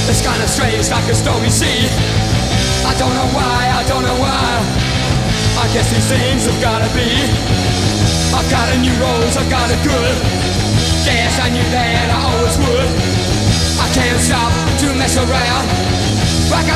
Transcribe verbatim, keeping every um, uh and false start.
It's kinda strange, like a stormy sea. I don't know why, I don't know why. I guess these things have gotta be. I've got a new rose, I've got it good. Yes, I knew that I always would. I can't stop to mess around. Like